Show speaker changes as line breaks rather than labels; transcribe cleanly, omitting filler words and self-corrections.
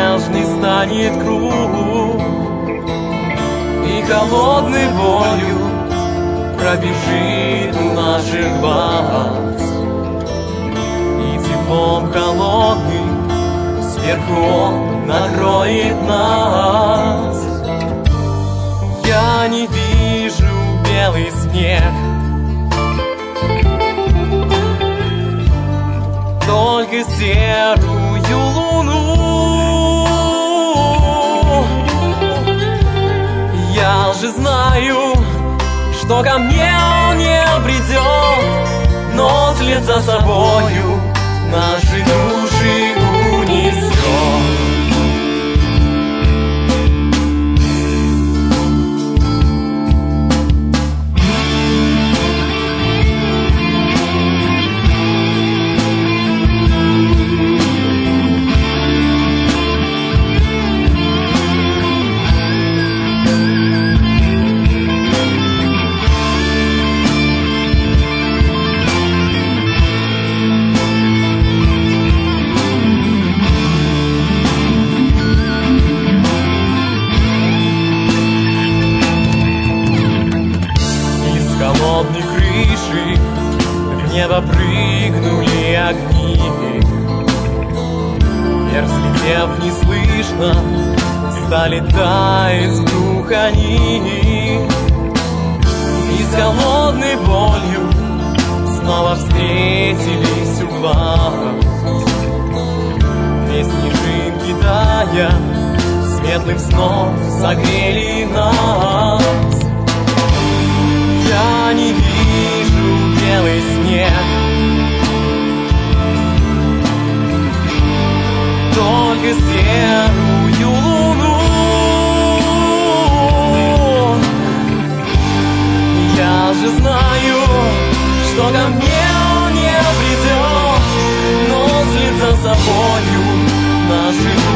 нежный станет круг, и холодной болью пробежит у наших глаз, и теплом холодным сверху он накроет нас. Я не вижу белый снег, только серую луну. Я же знаю, что ко мне он не придет, но вслед за собою наши души унесет. Холодной крыши в небо прыгнули огни, вверх взлетев неслышно, стали таять вдруг они. И с холодной болью снова встретились у глаз. Две снежинки тая светлым сном согрели нас. Я не вижу белый снег, только серую луну. Я же знаю, что ко мне он не придет, но вслед за собою наши